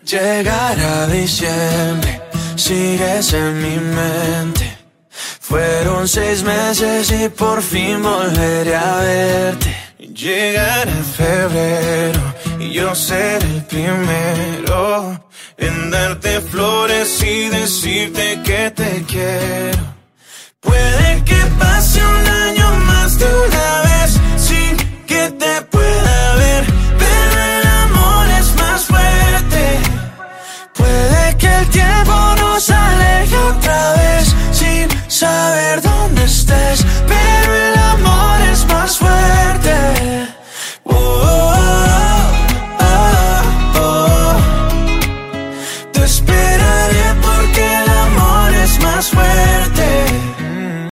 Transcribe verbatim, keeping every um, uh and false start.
Llegará diciembre, sigues en mi mente. Fueron seis meses y por fin volveré a verte. Llegará febrero y yo seré el primero en darte flores y decirte que te quiero. Puede que pase un año más de una vez sin que